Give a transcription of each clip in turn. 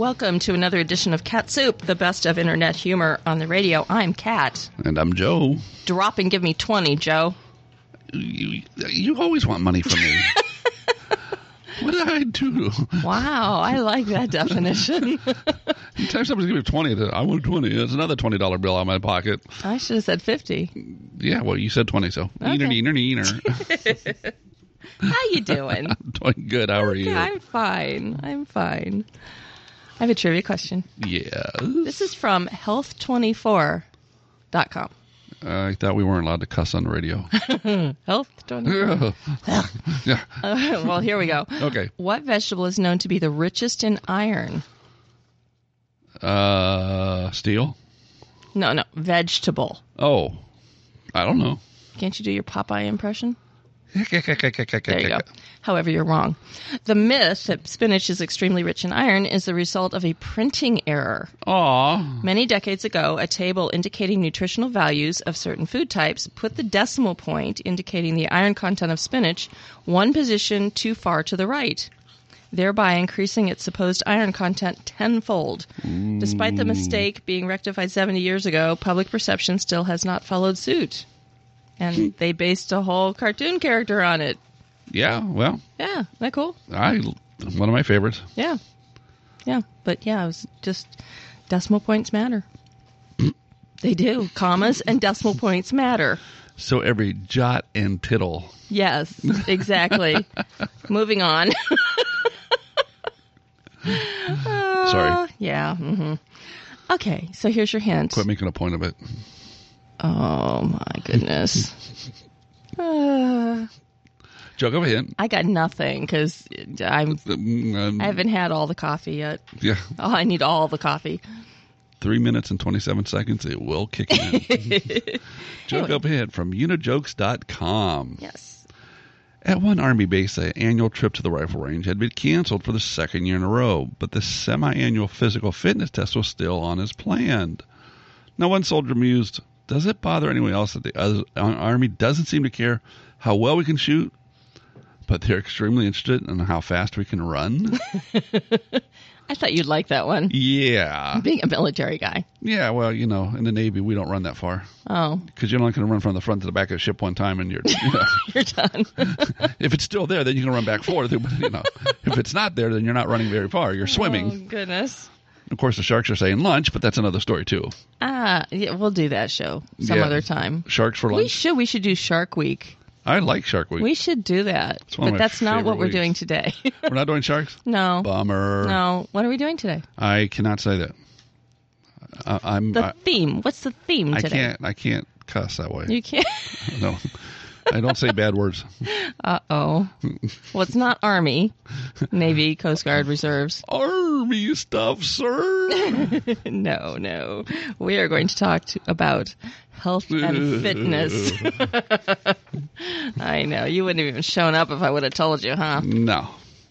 Welcome to another edition of Cat Soup, the best of internet humor on the radio. I'm Cat. And I'm Joe. Drop and give me 20, Joe. You always want money from me. What did I do? Wow, I like that definition. Anytime somebody's giving me 20, I want 20. It's another $20 bill out of my pocket. I should have said 50. Yeah, well, you said 20, so. Okay. Eater. How you doing? I'm doing good. How are you? I'm fine. I have a trivia question. Yes. This is from health24.com. I thought we weren't allowed to cuss on the radio. Health24. Yeah. Well, here we go. Okay. What vegetable is known to be the richest in iron? Steel? No, vegetable. Oh, I don't know. Can't you do your Popeye impression? There There you go. However, you're wrong. The myth that spinach is extremely rich in iron is the result of a printing error. Aw. Many decades ago, a table indicating nutritional values of certain food types put the decimal point indicating the iron content of spinach one position too far to the right, thereby increasing its supposed iron content tenfold. Despite the mistake being rectified 70 years ago, public perception still has not followed suit. And they based a whole cartoon character on it. Yeah, well. Yeah, isn't that cool? One of my favorites. Yeah. But yeah, it was just decimal points matter. They do. Commas and decimal points matter. So every jot and tittle. Yes, exactly. Moving on. Sorry. Yeah. Mm-hmm. Okay, so here's your hint. Quit making a point of it. Oh, my goodness. Joe, go ahead. I got nothing because I haven't had all the coffee yet. Yeah. Oh, I need all the coffee. 3 minutes and 27 seconds. It will kick in. Joe, go ahead from unijokes.com. Yes. At one Army base, an annual trip to the rifle range had been canceled for the second year in a row, but the semi-annual physical fitness test was still on as planned. Now, one soldier mused, does it bother anyone else that the Army doesn't seem to care how well we can shoot, but they're extremely interested in how fast we can run? I thought you'd like that one. Yeah. Being a military guy. Yeah, well, in the Navy, we don't run that far. Oh. Because you're only going to run from the front to the back of the ship one time, and you're You're done. If it's still there, then you can run back forward. But, if it's not there, then you're not running very far. You're swimming. Oh, goodness. Of course, the sharks are saying lunch, but that's another story, too. Yeah, we'll do that show some other time. Sharks for lunch? We should do Shark Week. I like Shark Week. We should do that. But that's not what we're doing today. We're not doing sharks? No. Bummer. No. What are we doing today? I cannot say that. Theme. What's the theme today? I can't cuss that way. You can't? No. I don't say bad words. Uh-oh. Well, it's not Army, Navy, Coast Guard, Reserves. Army stuff, sir. No. We are going to talk about health and fitness. I know. You wouldn't have even shown up if I would have told you, huh? No.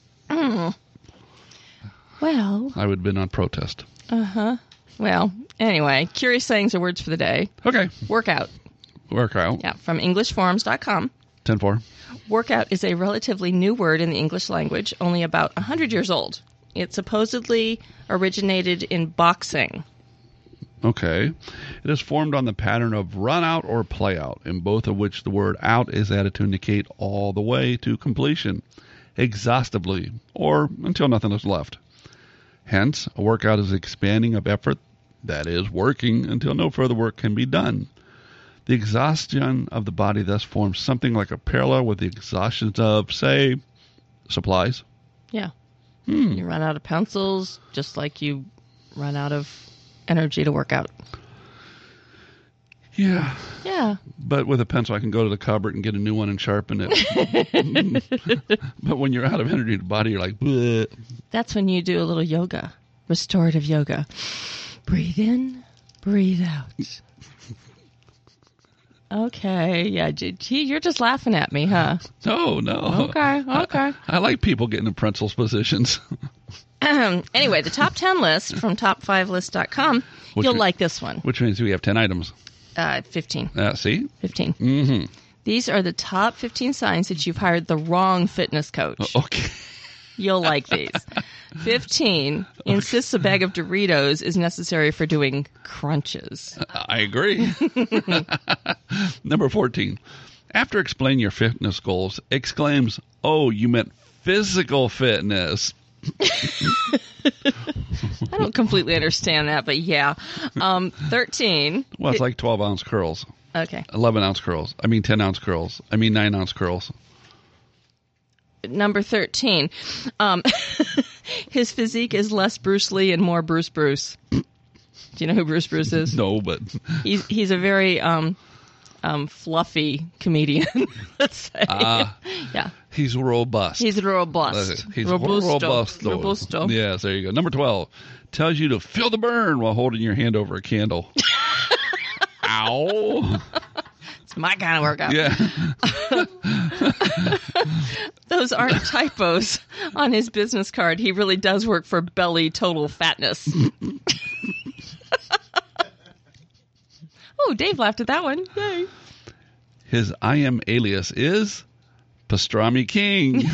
Well. I would have been on protest. Uh-huh. Well, anyway, curious sayings or words for the day. Okay. Workout. Yeah, from EnglishForums.com. 10-4. Workout is a relatively new word in the English language, only about 100 years old. It supposedly originated in boxing. Okay. It is formed on the pattern of run out or play out, in both of which the word out is added to indicate all the way to completion, exhaustively, or until nothing is left. Hence, a workout is expanding of effort, that is, working until no further work can be done. The exhaustion of the body thus forms something like a parallel with the exhaustion of, say, supplies. Yeah. You run out of pencils just like you run out of energy to work out. Yeah. Yeah. But with a pencil, I can go to the cupboard and get a new one and sharpen it. But when you're out of energy, the body, you're like, bleh. That's when you do a little yoga, restorative yoga. Breathe in, breathe out. Okay, yeah, gee, you're just laughing at me, huh? No. Okay. I like people getting in pencils positions. Anyway, the top 10 list from top5list.com, you'll like this one. Which means we have 10 items. 15. See? 15. Mm-hmm. These are the top 15 signs that you've hired the wrong fitness coach. Okay. You'll like these. 15, insists a bag of Doritos is necessary for doing crunches. I agree. Number 14. After explaining your fitness goals, exclaims, "Oh, you meant physical fitness." I don't completely understand that, but yeah. 13. Well, it's like 12-ounce curls. Okay. 11-ounce curls. 10-ounce curls. 9-ounce curls. Number 13. His physique is less Bruce Lee and more Bruce Bruce. Do you know who Bruce Bruce is? No, but... He's a very fluffy comedian, let's say. Yeah. He's robust. He's robust. He's Robusto. robusto. Yes, there you go. Number 12. Tells you to feel the burn while holding your hand over a candle. Ow. It's my kind of workout. Yeah. Those aren't typos on his business card. He really does work for Belly Total Fatness. Oh, Dave laughed at that one. Yay. His I am alias is Pastrami King.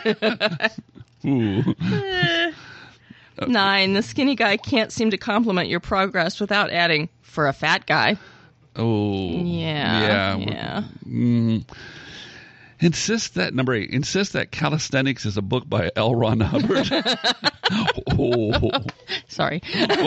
Ooh. 9. The skinny guy can't seem to compliment your progress without adding, for a fat guy. Oh. Yeah. Number 8. Insist that calisthenics is a book by L. Ron Hubbard. Oh. Sorry.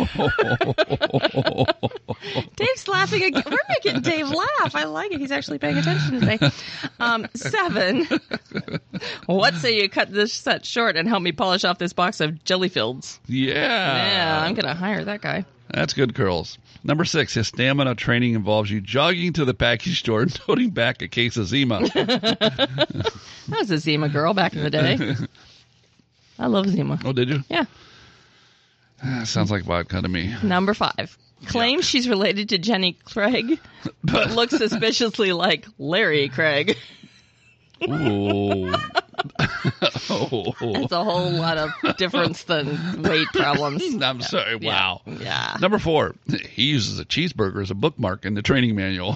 Dave's laughing again. We're making Dave laugh. I like it. He's actually paying attention today. 7. What say you cut this set short and help me polish off this box of Jellyfields? Yeah, I'm going to hire that guy. That's good curls. Number 6, his stamina training involves you jogging to the package store and toting back a case of Zima. I was a Zima girl back in the day. I love Zima. Oh, did you? Yeah. Sounds like vodka to me. Number 5. Claims she's related to Jenny Craig, but looks suspiciously like Larry Craig. Ooh. That's a whole lot of difference than weight problems. I'm sorry. Wow. Yeah. Number 4. He uses a cheeseburger as a bookmark in the training manual.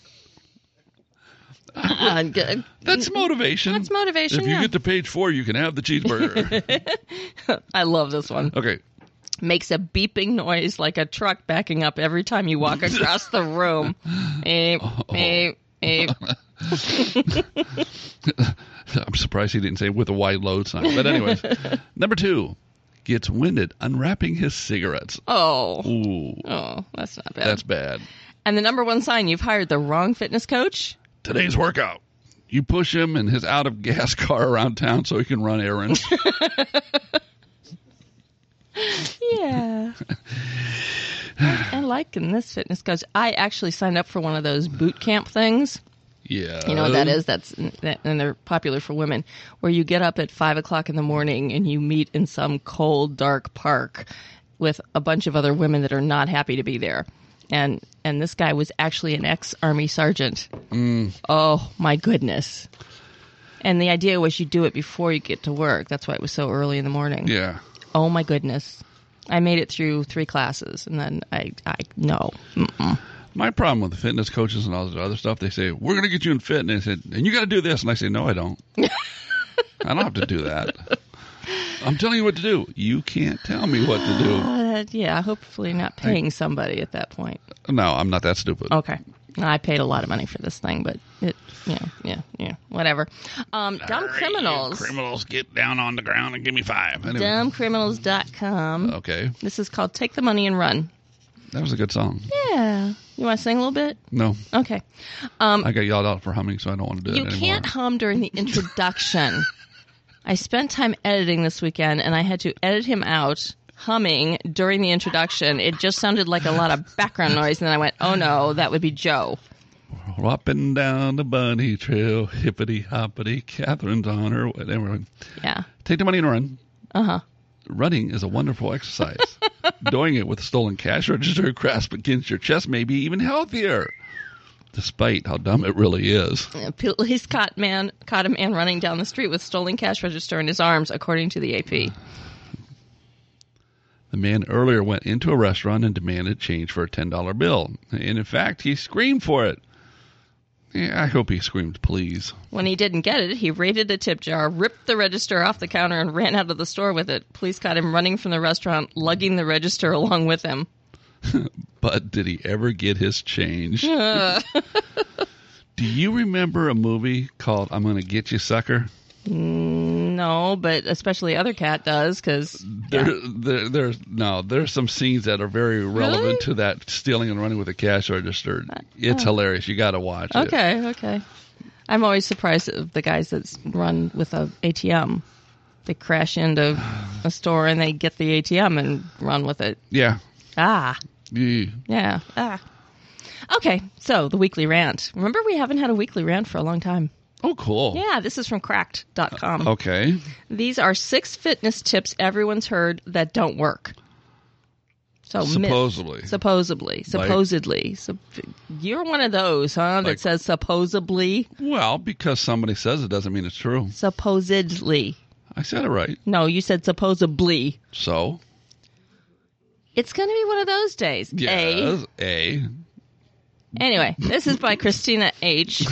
That's motivation. That's motivation, If you get to page 4, you can have the cheeseburger. I love this one. Okay. Makes a beeping noise like a truck backing up every time you walk across the room. Beep, beep, beep. I'm surprised he didn't say with a wide load sign. But anyways, number 2. Gets winded unwrapping his cigarettes. Oh. Ooh. Oh, that's not bad. That's bad. And the number 1 sign, you've hired the wrong fitness coach? Today's workout. You push him in his out-of-gas car around town so he can run errands. Yeah. I like this fitness coach. I actually signed up for one of those boot camp things. Yeah. You know what that is? And they're popular for women, where you get up at 5 o'clock in the morning and you meet in some cold, dark park with a bunch of other women that are not happy to be there. And this guy was actually an ex-Army sergeant. Oh, my goodness. And the idea was you do it before you get to work. That's why it was so early in the morning. Yeah. Oh, my goodness. I made it through 3 classes, and then no. Mm-mm. My problem with the fitness coaches and all this other stuff, they say, we're going to get you in fitness, and you got to do this. And I say, no, I don't. I don't have to do that. I'm telling you what to do. You can't tell me what to do. Yeah, hopefully not paying somebody at that point. No, I'm not that stupid. Okay. I paid a lot of money for this thing, but whatever. Dumb Criminals. Criminals, get down on the ground and give me 5. Anyway. Dumbcriminals.com. Okay. This is called Take the Money and Run. That was a good song. Yeah. You want to sing a little bit? No. Okay. I got yelled out for humming, so I don't want to do it anymore. You can't hum during the introduction. I spent time editing this weekend, and I had to edit him out humming during the introduction. It just sounded like a lot of background noise, and then I went, oh, no, that would be Joe. Hopping down the bunny trail, hippity hoppity, Catherine's on her, whatever. Yeah. Take the money and run. Uh-huh. Running is a wonderful exercise. Doing it with a stolen cash register grasp against your chest may be even healthier, despite how dumb it really is. Police caught a man running down the street with stolen cash register in his arms, according to the AP. The man earlier went into a restaurant and demanded change for a $10 bill. And in fact, he screamed for it. Yeah, I hope he screamed, please. When he didn't get it, he raided a tip jar, ripped the register off the counter, and ran out of the store with it. Police caught him running from the restaurant, lugging the register along with him. But did he ever get his change? Do you remember a movie called I'm Gonna Get You, Sucker? No, but especially Other Cat does, because... There's some scenes that are very relevant to that stealing and running with a cash register. It's hilarious. You got to watch it. Okay. I'm always surprised at the guys that run with a ATM. They crash into a store and they get the ATM and run with it. Yeah. Yeah. Okay, so the weekly rant. Remember, we haven't had a weekly rant for a long time. Oh, cool. Yeah, this is from cracked.com. Okay. These are 6 fitness tips everyone's heard that don't work. So supposedly. Supposedly. So you're one of those, huh, that says supposedly? Well, because somebody says it doesn't mean it's true. Supposedly. I said it right. No, you said supposedly. So? It's going to be one of those days. Yes, A. Anyway, this is by Christina H.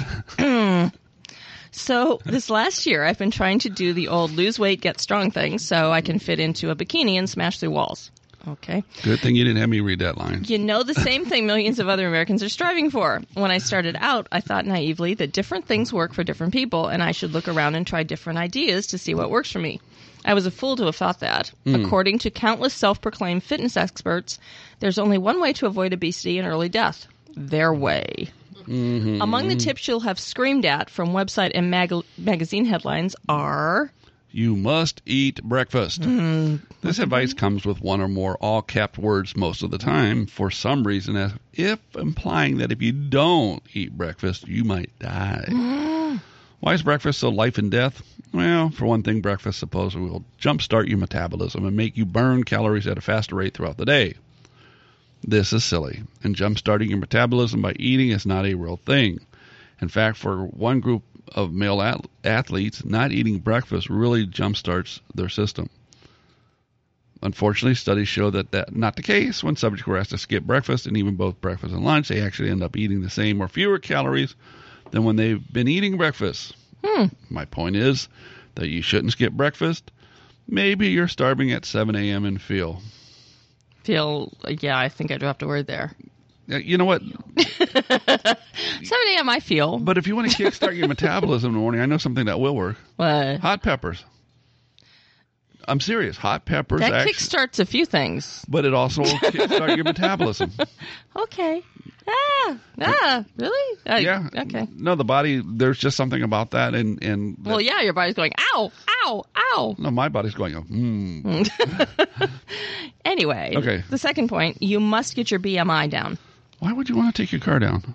So this last year, I've been trying to do the old lose weight, get strong thing so I can fit into a bikini and smash through walls. Okay. Good thing you didn't have me read that line. You know, the same thing millions of other Americans are striving for. When I started out, I thought naively that different things work for different people, and I should look around and try different ideas to see what works for me. I was a fool to have thought that. According to countless self-proclaimed fitness experts, there's only one way to avoid obesity and early death. Their way. Among the tips you'll have screamed at from website and magazine headlines are... You must eat breakfast. This advice comes with one or more all-capped words most of the time, for some reason, as if implying that if you don't eat breakfast, you might die. Why is breakfast so life and death? Well, for one thing, breakfast supposedly will jumpstart your metabolism and make you burn calories at a faster rate throughout the day. This is silly, and jumpstarting your metabolism by eating is not a real thing. In fact, for one group of male athletes, not eating breakfast really jumpstarts their system. Unfortunately, studies show that not the case. When subjects were asked to skip breakfast, and even both breakfast and lunch, they actually end up eating the same or fewer calories than when they've been eating breakfast. My point is that you shouldn't skip breakfast. Maybe you're starving at 7 a.m. and I think I dropped a word there. You know what? 7 a.m. I feel. But if you want to kickstart your metabolism in the morning, I know something that will work. What? Hot peppers. I'm serious. Hot peppers. That kickstarts a few things. But it also will kickstart your metabolism. Okay. Really? Yeah. Okay. No, the body, there's just something about that. Well, yeah, your body's going, ow, ow, ow. No, my body's going, Anyway, okay. The second point, you must get your BMI down. Why would you want to take your car down?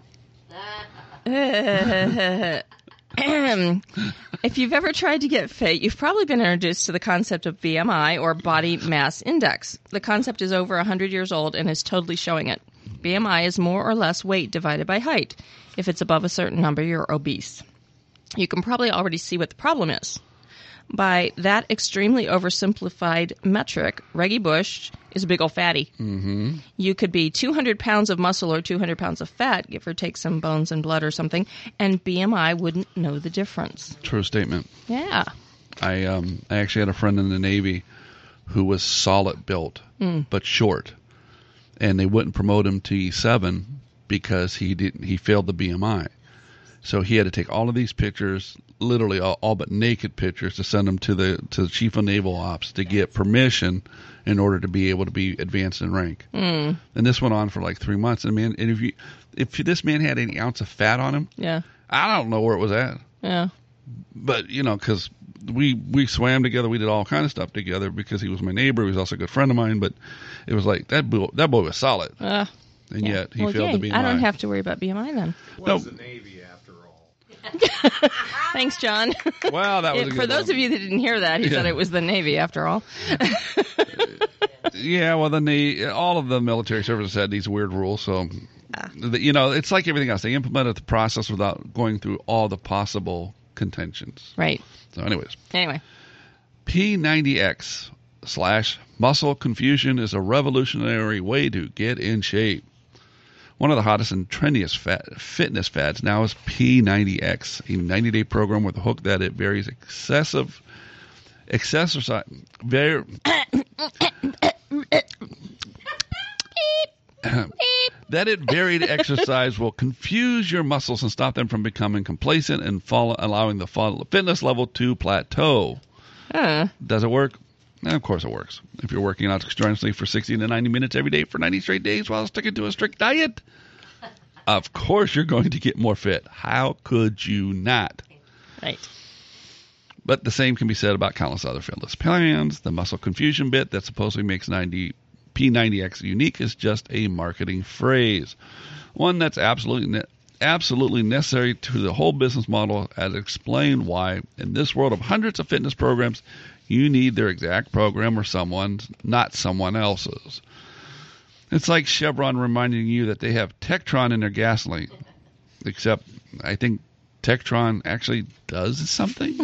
If you've ever tried to get fit, you've probably been introduced to the concept of BMI, or body mass index. The concept is over 100 years old and is totally showing it. BMI is more or less weight divided by height. If it's above a certain number, you're obese. You can probably already see what the problem is. By that extremely oversimplified metric, Reggie Bush is a big old fatty. You could be 200 pounds of muscle or 200 pounds of fat, give or take some bones and blood or something, and BMI wouldn't know the difference. True statement. Yeah. I actually had a friend in the Navy who was solid built, but short. And they wouldn't promote him to E7 because he failed the BMI. So he had to take all of these pictures, literally all but naked pictures, to send them to the chief of naval ops to get permission in order to be able to be advanced in rank. And this went on for like 3 months. And man, and if this man had any ounce of fat on him, I don't know where it was at. Yeah. But because we swam together, we did all kind of stuff together because he was my neighbor. He was also a good friend of mine. But it was like that boy was solid, and yet he failed the BMI. I don't have to worry about BMI then. Was the Navy after all? Thanks, John. Wow, that was a good for those of you that didn't hear that, he said it was the Navy after all. Yeah, well, then all of the military services had these weird rules, so it's like everything else. They implemented the process without going through all the possible contentions. Right. So, anyways. Anyway. P90X / muscle confusion is a revolutionary way to get in shape. One of the hottest and trendiest fitness fads now is P90X, a 90-day program with a hook that it varies that it varied exercise will confuse your muscles and stop them from becoming complacent and allowing the fitness level to plateau. Does it work? Of course it works. If you're working out strenuously for 60 to 90 minutes every day for 90 straight days while sticking to a strict diet, of course you're going to get more fit. How could you not? Right. But the same can be said about countless other fitness plans. The muscle confusion bit that supposedly makes P90X unique is just a marketing phrase. One that's absolutely necessary to the whole business model, as explained why in this world of hundreds of fitness programs, you need their exact program or someone's, not someone else's. It's like Chevron reminding you that they have Tektron in their gasoline, except I think Tektron actually does something.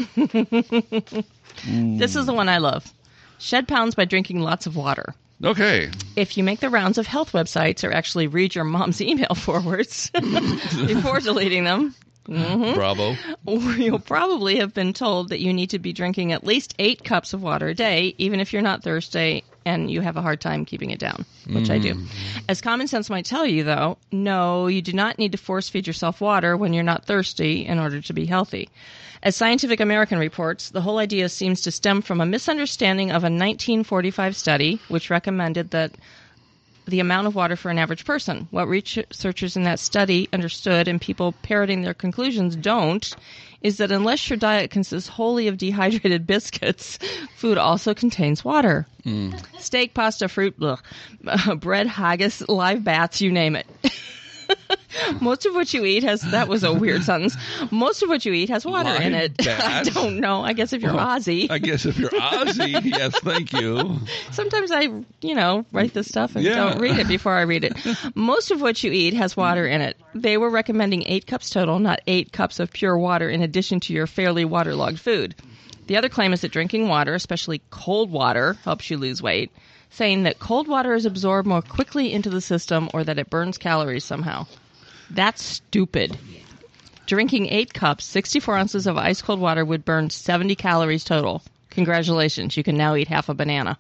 This is the one I love. Shed pounds by drinking lots of water. Okay. If you make the rounds of health websites or actually read your mom's email forwards before deleting them, Bravo. you'll probably have been told that you need to be drinking at least 8 cups of water a day, even if you're not thirsty and you have a hard time keeping it down, which I do. As common sense might tell you, though, no, you do not need to force feed yourself water when you're not thirsty in order to be healthy. As Scientific American reports, the whole idea seems to stem from a misunderstanding of a 1945 study which recommended that the amount of water for an average person. What researchers in that study understood, and people parroting their conclusions don't, is that unless your diet consists wholly of dehydrated biscuits, food also contains water. Steak, pasta, fruit, bread, haggis, live bats, you name it. Most of what you eat has... That was a weird sentence. Most of what you eat has water in it. I don't know. I guess if you're Aussie. I guess if you're Aussie, yes, thank you. Sometimes I, write this stuff and don't read it before I read it. Most of what you eat has water in it. They were recommending 8 cups total, not 8 cups of pure water in addition to your fairly waterlogged food. The other claim is that drinking water, especially cold water, helps you lose weight, saying that cold water is absorbed more quickly into the system or that it burns calories somehow. That's stupid. Drinking 8 cups, 64 ounces of ice cold water would burn 70 calories total. Congratulations, you can now eat half a banana.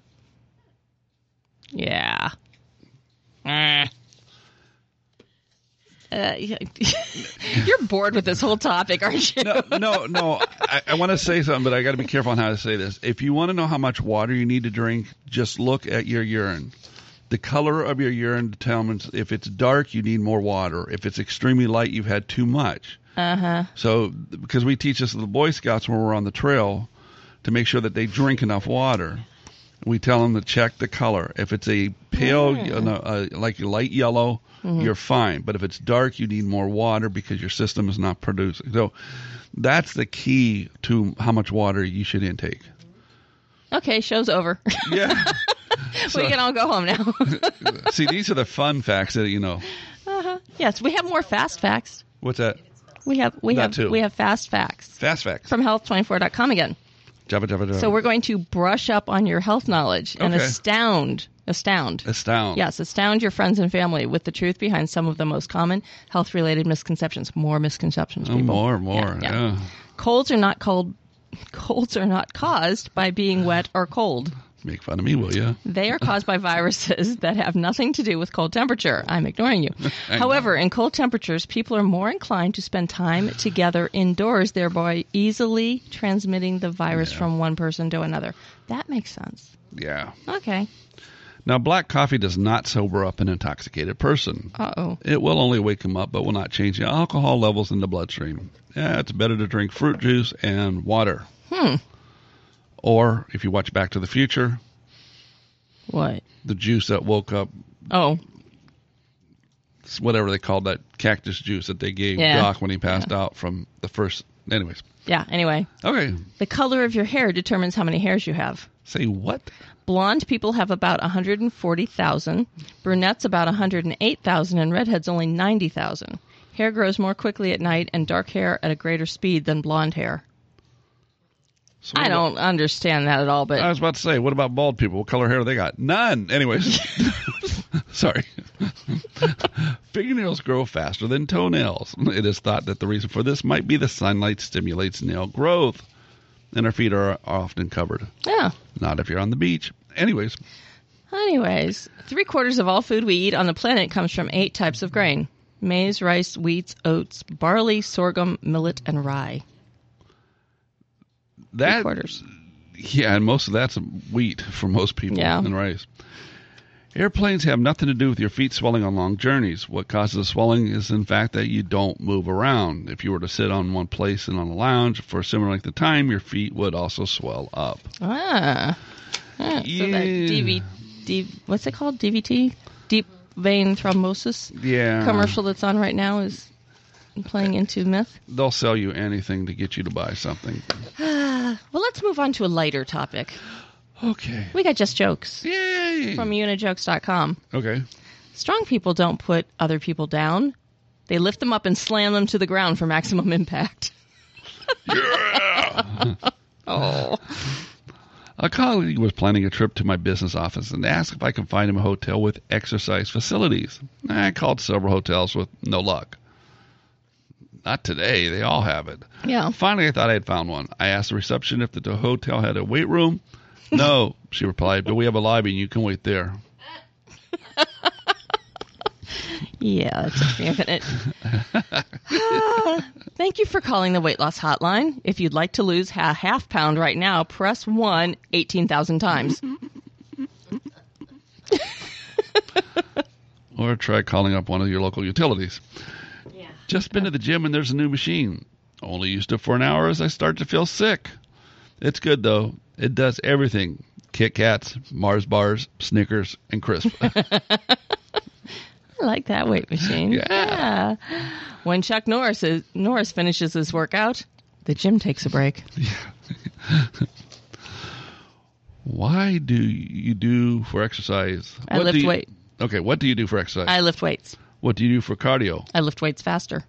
Yeah. You're bored with this whole topic, aren't you? No. I want to say something, but I got to be careful on how to say this. If you want to know how much water you need to drink, just look at your urine. The color of your urine determines if it's dark, you need more water. If it's extremely light, you've had too much. So, because we teach this to the Boy Scouts when we're on the trail to make sure that they drink enough water. We tell them to check the color. If it's a pale, like a light yellow, you're fine. But if it's dark, you need more water because your system is not producing. So that's the key to how much water you should intake. Okay, show's over. Yeah. We can all go home now. See, these are the fun facts that you know. Yes, we have more fast facts. What's that? We have fast facts. Fast facts. From health24.com again. Jabba. So we're going to brush up on your health knowledge and astound. Astound. Yes, astound your friends and family with the truth behind some of the most common health-related misconceptions. More misconceptions, people. More. Yeah. Colds are not caused by being wet or cold. Make fun of me, will you? They are caused by viruses that have nothing to do with cold temperature. I'm ignoring you. However, in cold temperatures, people are more inclined to spend time together indoors, thereby easily transmitting the virus from one person to another. That makes sense. Yeah. Okay. Now, black coffee does not sober up an intoxicated person. Uh-oh. It will only wake him up, but will not change the alcohol levels in the bloodstream. Yeah, it's better to drink fruit juice and water. Or, if you watch Back to the Future... What? The juice that woke up... Oh. Whatever they called that cactus juice that they gave Doc when he passed out from the first... Anyways. Yeah, anyway. Okay. The color of your hair determines how many hairs you have. Say what? Blonde people have about 140,000, brunettes about 108,000, and redheads only 90,000. Hair grows more quickly at night, and dark hair at a greater speed than blonde hair. So what I about- don't understand that at all, but I was about to say, what about bald people? What color hair do they got? None. Anyways. Sorry. Fingernails grow faster than toenails. It is thought that the reason for this might be the sunlight stimulates nail growth. And our feet are often covered. yeah. Not if you're on the beach. Anyways, 3/4 of all food we eat on the planet comes from 8 types of grain: maize, rice, wheat, oats, barley, sorghum, millet, and rye. that 3/4. yeah, and most of that's wheat for most people Yeah. and rice. Airplanes have nothing to do with your feet swelling on long journeys. What causes the swelling is, in fact, that you don't move around. If you were to sit on one place and on a lounge for a similar length of time, your feet would also swell up. Ah. So that Yeah. what's it called? DVT? Deep vein thrombosis Yeah. commercial that's on right now is playing into myth. They'll sell you anything to get you to buy something. Well, let's move on to a lighter topic. Okay. We got just jokes Yay. from unajokes.com. Okay. Strong people don't put other people down. They lift them up and slam them to the ground for maximum impact. Yeah. Oh. A colleague was planning a trip to my business office and asked if I could find him a hotel with exercise facilities. I called several hotels with no luck. Not today. They all have it. Yeah. Finally, I thought I had found one. I asked the reception if the hotel had a weight room. No, she replied, but we have a lobby and you can wait there. Yeah, it took me a minute. Thank you for calling the weight loss hotline. If you'd like to lose a half pound right now, press 1 18,000 times. Or try calling up one of your local utilities. Yeah. Just been to the gym and there's a new machine. Only used it for an hour as I start to feel sick. It's good, though. It does everything. Kit Kats, Mars bars, Snickers, and crisp. I like that weight machine. Yeah. When Chuck Norris finishes his workout, the gym takes a break. Why do you do for exercise? I lift weight. Okay, what do you do for exercise? I lift weights. What do you do for cardio? I lift weights faster.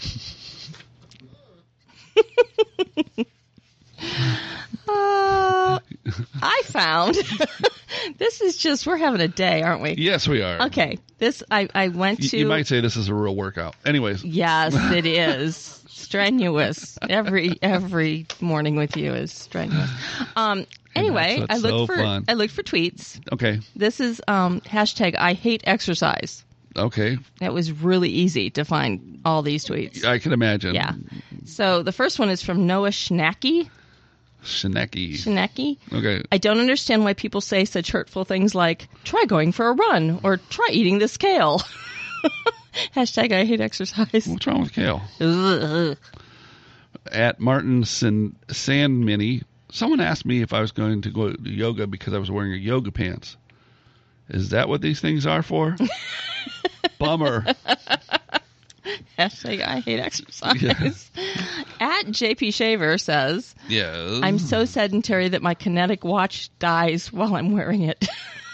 I found this is just, we're having a day, aren't we? Yes, we are. Okay. This, I went to. You might say this is a real workout. Anyways. Yes, it is. Strenuous. Every morning with you is strenuous. Anyway, That's what's so fun. I looked for tweets. Okay. This is hashtag I hate exercise. Okay. It was really easy to find all these tweets. I can imagine. Yeah. So the first one is from Noah Schnacky. Schnacky. Okay. I don't understand why people say such hurtful things like, try going for a run, or try eating this kale. Hashtag I hate exercise. What's wrong with kale? Ugh. At Martin Sandmini, someone asked me if I was going to go to yoga because I was wearing a yoga pants. Is that what these things are for? Bummer. Hashtag I hate exercise. Yeah. At JP Shaver says, Yeah. I'm so sedentary that my kinetic watch dies while I'm wearing it.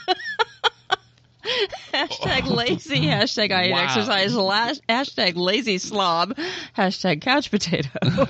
Hashtag lazy. Hashtag I hate Wow. exercise. Hashtag lazy slob. Hashtag couch potato.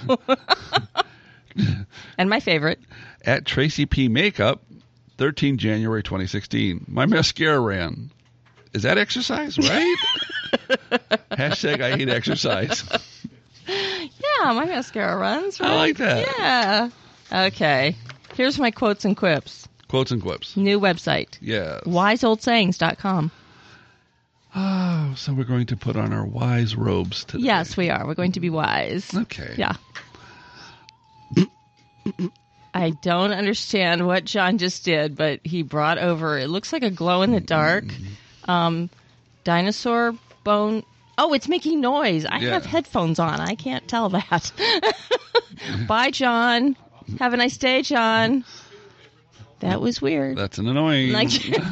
And my favorite. At Tracy P. Makeup, 13 January 2016. My mascara ran. Is that exercise, right? Hashtag I hate exercise. Yeah, my mascara runs, right? I like that. Yeah. Okay. Here's my quotes and quips. Quotes and quips. New website. Yes. WiseOldSayings.com. Oh, so we're going to put on our wise robes today. Yes, we are. We're going to be wise. Okay. Yeah. I don't understand what John just did, but he brought over, it looks like a glow-in-the-dark dinosaur bone. Oh, it's making noise. I Yeah. have headphones on. I can't tell that. Bye, John. Have a nice day, John. That was weird. That's an annoying. Like,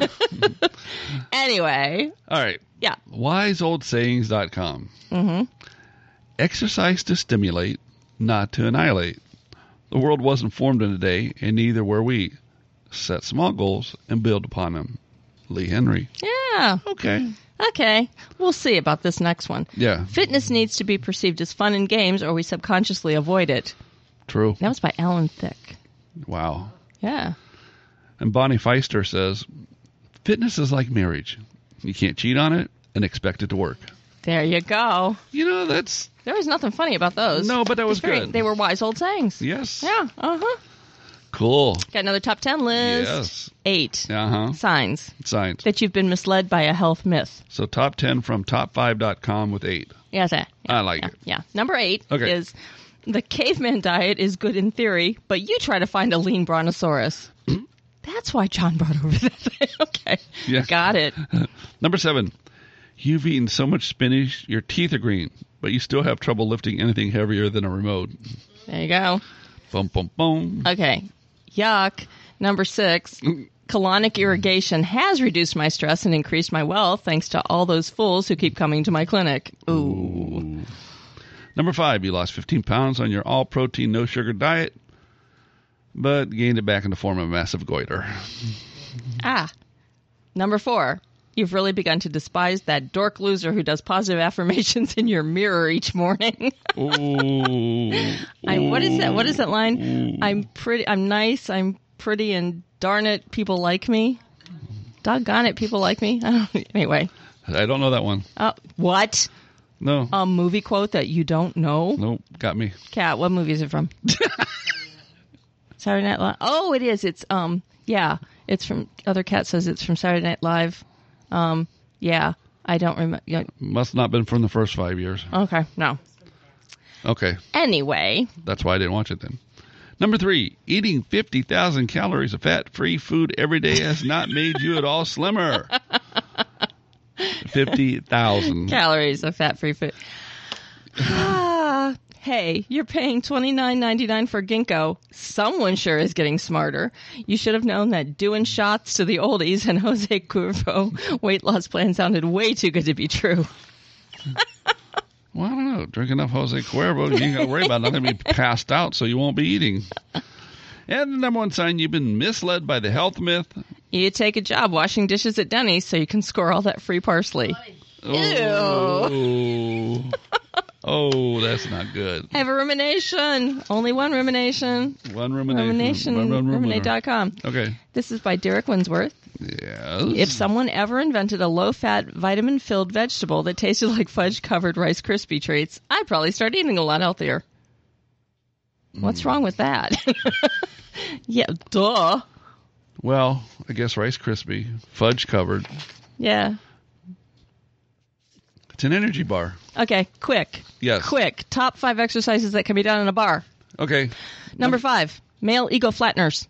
anyway, All right. yeah. WiseOldSayings.com. Mm-hmm. Exercise to stimulate, not to annihilate. The world wasn't formed in a day, and neither were we. Set small goals and build upon them. Lee Henry. Yeah. Okay. Okay. We'll see about this next one. Yeah. Fitness needs to be perceived as fun and games, or we subconsciously avoid it. True. That was by Alan Thicke. Wow. Yeah. And Bonnie Feister says, fitness is like marriage. You can't cheat on it and expect it to work. There you go. You know, that's... There was nothing funny about those. No, but that was good. They were wise old sayings. Yes. Yeah. Uh-huh. Cool. Got another top 10 list. Yes. 8 Uh-huh. signs Science. that you've been misled by a health myth. So top 10 from top5.com with 8. Yes, yeah, I like it. Yeah. Number 8 Okay. is the caveman diet is good in theory, but you try to find a lean brontosaurus. That's why John brought over that thing. Okay. Yeah. Got it. Number 7. You've eaten so much spinach, your teeth are green, but you still have trouble lifting anything heavier than a remote. There you go. Boom, boom, boom. Okay. Yuck. Number 6. Colonic irrigation has reduced my stress and increased my wealth thanks to all those fools who keep coming to my clinic. Ooh. Number 5. You lost 15 pounds on your all-protein, no-sugar diet, but gained it back in the form of a massive goiter. Number 4. You've really begun to despise that dork loser who does positive affirmations in your mirror each morning. Ooh. What is that? What is that line? I'm nice, I'm pretty, and darn it, people like me. Doggone it, people like me. Anyway. I don't know that one. What? No. A movie quote that you don't know? Nope. Got me. Kat, what movie is it from? Saturday Night Live. Oh, it is. It's yeah. It's from. Other Cat says it's from Saturday Night Live. Yeah. I don't remember. Yeah. Must not been from the first 5 years. Okay. No. Okay. Anyway. That's why I didn't watch it then. Number 3, eating 50,000 calories of fat-free food every day has not made you at all slimmer. 50,000 calories of fat-free food. Hey, you're paying $29.99 for ginkgo. Someone sure is getting smarter. You should have known that doing shots to the oldies and Jose Cuervo weight loss plan sounded way too good to be true. Well, I don't know. Drink enough Jose Cuervo, you ain't got to worry about nothing. Be passed out, so you won't be eating. And the number 1 sign you've been misled by the health myth. You take a job washing dishes at Denny's so you can score all that free parsley. Ew. Oh, that's not good. I have a rumination. Only one rumination. One rumination. Ruminate.com. Okay. This is by Derek Winsworth. Yes. If someone ever invented a low-fat, vitamin-filled vegetable that tasted like fudge-covered Rice Krispie treats, I'd probably start eating a lot healthier. What's wrong with that? Yeah, duh. Well, I guess Rice Krispie, fudge-covered. Yeah. It's an energy bar. Okay, quick. Yes. Quick. Top 5 exercises that can be done in a bar. Okay. Number 5, male ego flatteners.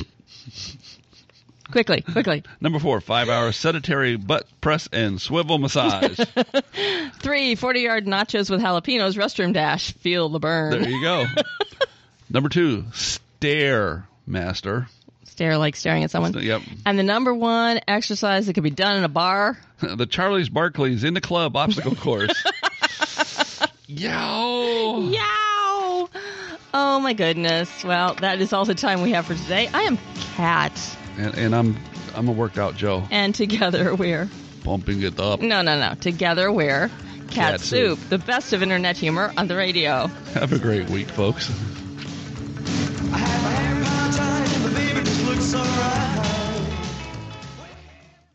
Quickly. Number 4, 5-hour sedentary butt press and swivel massage. 3, 40-yard nachos with jalapenos restroom dash. Feel the burn. There you go. Number 2, stare master. Stare like staring at someone. Yep. And the number 1 exercise that can be done in a bar. The Charlie's Barkley's in the club obstacle course. Yow! Yow! Oh my goodness. Well, that is all the time we have for today. I am Kat. And I'm a worked out Joe. And together we're... Pumping it up. No. Together we're Cat Soup, the best of internet humor on the radio. Have a great week, folks.